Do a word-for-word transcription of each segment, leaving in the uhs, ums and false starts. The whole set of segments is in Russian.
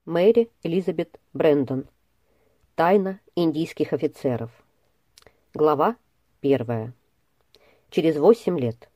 Мэри Элизабет Брэндон. Тайна индийских офицеров. Глава первая. Через восемь лет.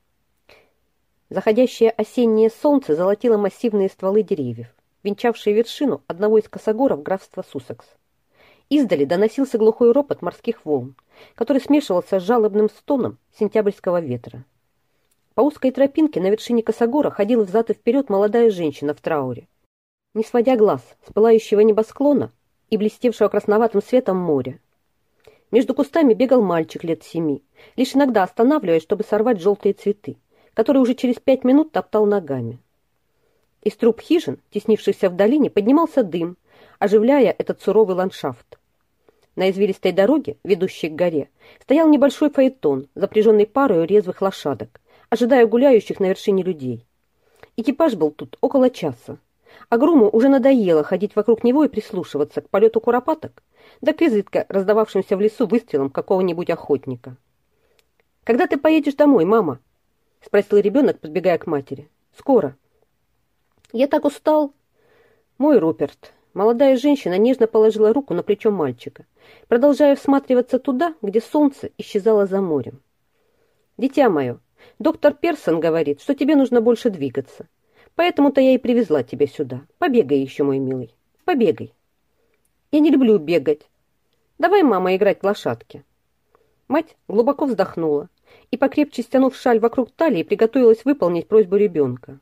Заходящее осеннее солнце золотило массивные стволы деревьев, венчавшие вершину одного из косогоров графства Суссекс. Издали доносился глухой ропот морских волн, который смешивался с жалобным стоном сентябрьского ветра. По узкой тропинке на вершине косогора ходила взад и вперед молодая женщина в трауре, не сводя глаз с пылающего небосклона и блестевшего красноватым светом моря. Между кустами бегал мальчик лет семи, лишь иногда останавливаясь, чтобы сорвать желтые цветы, которые уже через пять минут топтал ногами. Из труб хижин, теснившихся в долине, поднимался дым, оживляя этот суровый ландшафт. На извилистой дороге, ведущей к горе, стоял небольшой фаэтон, запряженный парой резвых лошадок, ожидая гуляющих на вершине людей. Экипаж был тут около часа, а Груму уже надоело ходить вокруг него и прислушиваться к полету куропаток, да к изредка раздававшимся в лесу выстрелам какого-нибудь охотника. «Когда ты поедешь домой, мама?» — спросил ребенок, подбегая к матери. «Скоро». «Я так устал». «Мой Руперт». Молодая женщина нежно положила руку на плечо мальчика, продолжая всматриваться туда, где солнце исчезало за морем. «Дитя мое, доктор Персон говорит, что тебе нужно больше двигаться. Поэтому-то я и привезла тебя сюда. Побегай еще, мой милый, побегай». «Я не люблю бегать. Давай, мама, играть в лошадки». Мать глубоко вздохнула и, покрепче стянув шаль вокруг талии, приготовилась выполнить просьбу ребенка.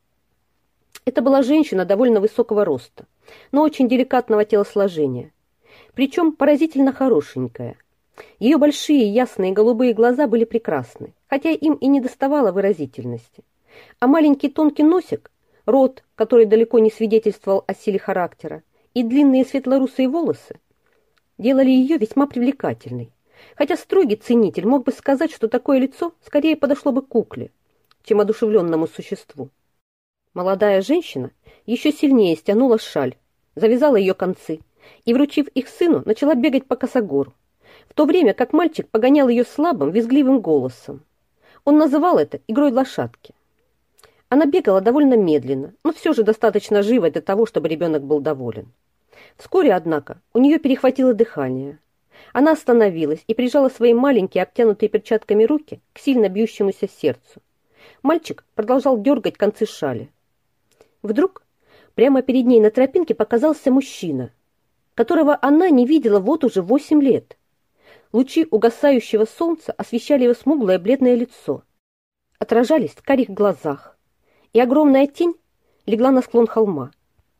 Это была женщина довольно высокого роста, но очень деликатного телосложения, причем поразительно хорошенькая. Ее большие ясные голубые глаза были прекрасны, хотя им и не доставало выразительности. А маленький тонкий носик, рот, который далеко не свидетельствовал о силе характера, и длинные светлорусые волосы делали ее весьма привлекательной, хотя строгий ценитель мог бы сказать, что такое лицо скорее подошло бы к кукле, чем одушевленному существу. Молодая женщина еще сильнее стянула шаль, завязала ее концы и, вручив их сыну, начала бегать по косогору, в то время как мальчик погонял ее слабым, визгливым голосом. Он называл это игрой лошадки. Она бегала довольно медленно, но все же достаточно живо для того, чтобы ребенок был доволен. Вскоре, однако, у нее перехватило дыхание. Она остановилась и прижала свои маленькие, обтянутые перчатками руки к сильно бьющемуся сердцу. Мальчик продолжал дергать концы шали. Вдруг прямо перед ней на тропинке показался мужчина, которого она не видела вот уже восемь лет. Лучи угасающего солнца освещали его смуглое бледное лицо, отражались в карих глазах, и огромная тень легла на склон холма.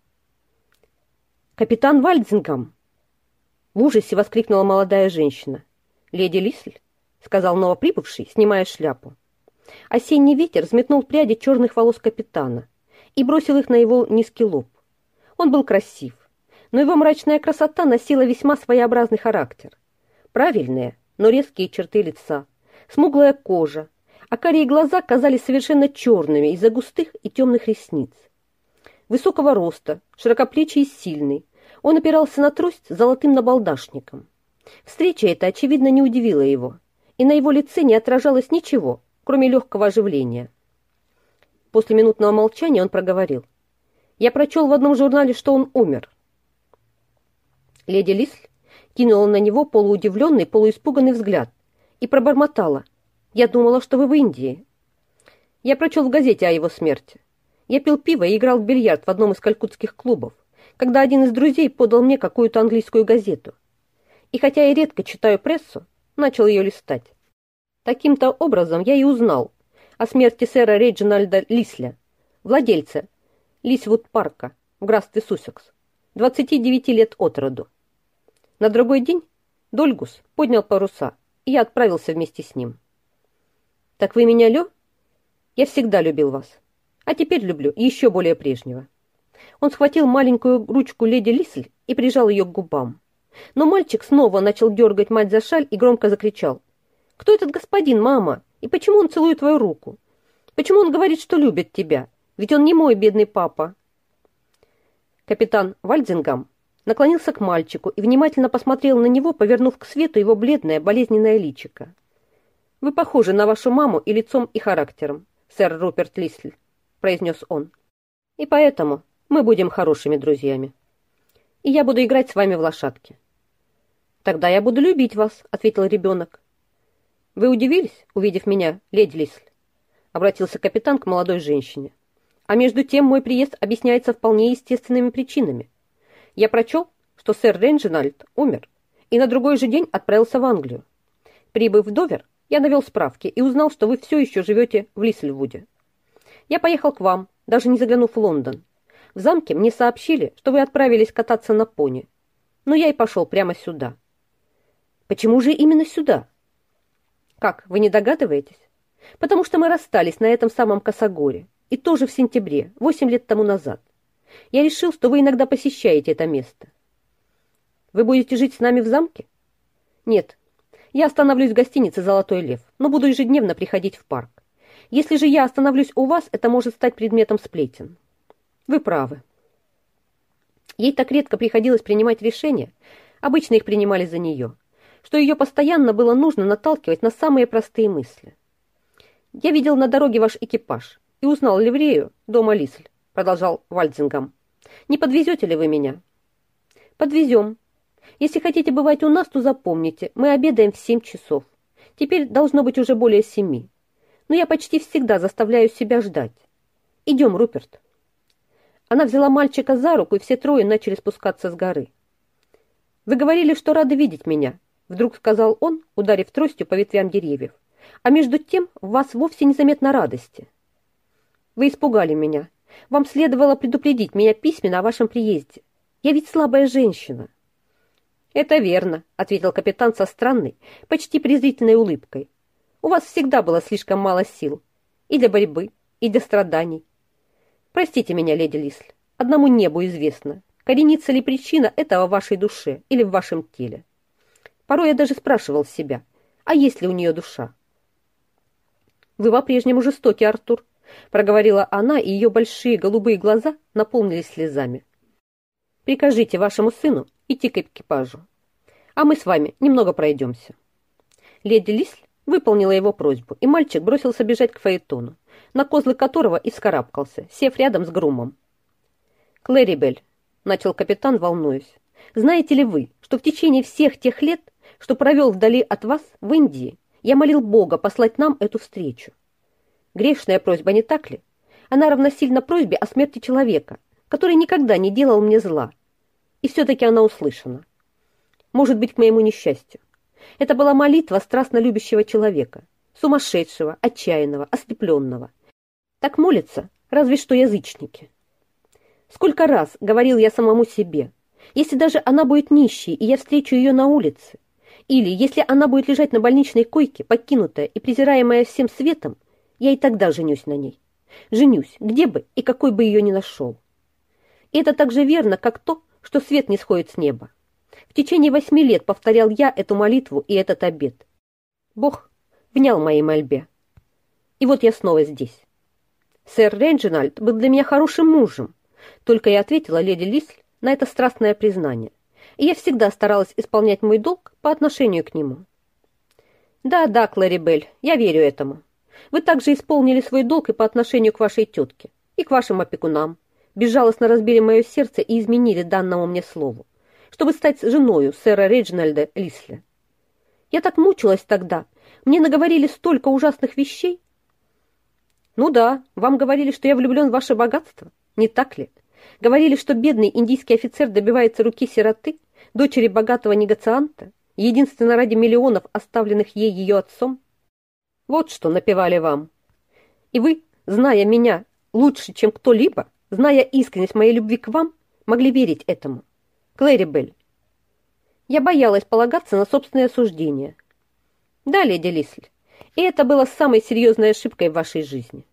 «Капитан Вальдингам!» В ужасе воскликнула молодая женщина. «Леди Лисль», — сказал новоприбывший, снимая шляпу. Осенний ветер взметнул пряди черных волос капитана и бросил их на его низкий лоб. Он был красив, но его мрачная красота носила весьма своеобразный характер. Правильные, но резкие черты лица, смуглая кожа, а карие глаза казались совершенно черными из-за густых и темных ресниц. Высокого роста, широкоплечий и сильный, он опирался на трость с золотым набалдашником. Встреча эта, очевидно, не удивила его, и на его лице не отражалось ничего, кроме легкого оживления. После минутного молчания он проговорил: «Я прочел в одном журнале, что он умер». Леди Лисль кинула на него полуудивленный, полуиспуганный взгляд и пробормотала: «Я думала, что вы в Индии». «Я прочел в газете о его смерти. Я пил пиво и играл в бильярд в одном из калькутских клубов, когда один из друзей подал мне какую-то английскую газету. И хотя я редко читаю прессу, начал ее листать. Таким-то образом я и узнал о смерти сэра Реджинальда Лисля, владельца Лисвуд-парка в графстве Суссекс, двадцати девяти лет от роду. На другой день Дольгус поднял паруса, и я отправился вместе с ним». «Так вы меня лё? Я всегда любил вас, а теперь люблю еще более прежнего». Он схватил маленькую ручку леди Лисль и прижал ее к губам. Но мальчик снова начал дергать мать за шаль и громко закричал: «Кто этот господин, мама? И почему он целует твою руку? Почему он говорит, что любит тебя? Ведь он не мой бедный папа». Капитан Вальдингам наклонился к мальчику и внимательно посмотрел на него, повернув к свету его бледное болезненное личико. «Вы похожи на вашу маму и лицом, и характером, сэр Руперт Лисль», — произнес он. «И поэтому Мы будем хорошими друзьями. И я буду играть с вами в лошадки. Тогда я буду любить вас, ответил ребенок. Вы удивились, увидев меня, леди Лисль? Обратился капитан к молодой женщине. А между тем мой приезд объясняется вполне естественными причинами. Я прочел, что сэр Рейджинальд умер, и на другой же день отправился в Англию. Прибыв в Довер, я навел справки и узнал, что вы все еще живете в Лисльвуде. Я поехал к вам, даже не заглянув в Лондон. В замке мне сообщили, что вы отправились кататься на пони. Но я и пошел прямо сюда. Почему же именно сюда? Как, вы не догадываетесь? Потому что мы расстались на этом самом Косогоре, и тоже в сентябре, восемь лет тому назад. Я решил, что вы иногда посещаете это место. Вы будете жить с нами в замке? Нет, я остановлюсь в гостинице «Золотой лев», но буду ежедневно приходить в парк. Если же я остановлюсь у вас, это может стать предметом сплетен. Вы правы. Ей так редко приходилось принимать решения, обычно их принимали за нее, что ее постоянно было нужно наталкивать на самые простые мысли. «Я видел на дороге ваш экипаж и узнал ливрею дома Лисль», продолжал Вальдингам. «Не подвезете ли вы меня?» «Подвезем. Если хотите бывать у нас, то запомните, мы обедаем в семь часов. Теперь должно быть уже более семи. Но я почти всегда заставляю себя ждать. Идем, Руперт». Она взяла мальчика за руку, и все трое начали спускаться с горы. «Вы говорили, что рады видеть меня», — вдруг сказал он, ударив тростью по ветвям деревьев. «А между тем в вас вовсе незаметно радости. Вы испугали меня. Вам следовало предупредить меня письменно о вашем приезде. Я ведь слабая женщина». «Это верно», — ответил капитан со странной, почти презрительной улыбкой. «У вас всегда было слишком мало сил. И для борьбы, и для страданий. Простите меня, леди Лисль, одному небу известно, коренится ли причина этого в вашей душе или в вашем теле. Порой я даже спрашивал себя, а есть ли у нее душа?» «Вы по-прежнему жестоки, Артур», — проговорила она, и ее большие голубые глаза наполнились слезами. «Прикажите вашему сыну идти к экипажу, а мы с вами немного пройдемся». Леди Лисль выполнила его просьбу, и мальчик бросился бежать к фаэтону, на козлы которого и вскарабкался, сев рядом с грумом. «Клэрибель», — начал капитан, волнуясь, — «знаете ли вы, что в течение всех тех лет, что провел вдали от вас в Индии, я молил Бога послать нам эту встречу? Грешная просьба, не так ли? Она равносильна просьбе о смерти человека, который никогда не делал мне зла. И все-таки она услышана. Может быть, к моему несчастью. Это была молитва страстно любящего человека, сумасшедшего, отчаянного, ослепленного. Так молятся разве что язычники. Сколько раз говорил я самому себе, если даже она будет нищей, и я встречу ее на улице, или если она будет лежать на больничной койке, покинутая и презираемая всем светом, я и тогда женюсь на ней. Женюсь, где бы и какой бы ее ни нашел. И это так же верно, как то, что свет не сходит с неба. В течение восьми лет повторял я эту молитву и этот обет. Бог внял моей мольбе. И вот я снова здесь. Сэр Рейджинальд был для меня хорошим мужем, только я ответила леди Лисль на это страстное признание, и я всегда старалась исполнять мой долг по отношению к нему. Да, да, Клэрибель, я верю этому. Вы также исполнили свой долг и по отношению к вашей тетке, и к вашим опекунам, безжалостно разбили мое сердце и изменили данному мне слову, чтобы стать женою сэра Реджинальда Лисля. Я так мучилась тогда, мне наговорили столько ужасных вещей. Ну да, вам говорили, что я влюблен в ваше богатство, не так ли? Говорили, что бедный индийский офицер добивается руки сироты, дочери богатого негацианта, единственно ради миллионов, оставленных ей ее отцом. Вот что напевали вам. И вы, зная меня лучше, чем кто-либо, зная искренность моей любви к вам, могли верить этому. Клэрибель. Я боялась полагаться на собственное суждение. Да, леди Лисль, и это было самой серьезной ошибкой в вашей жизни.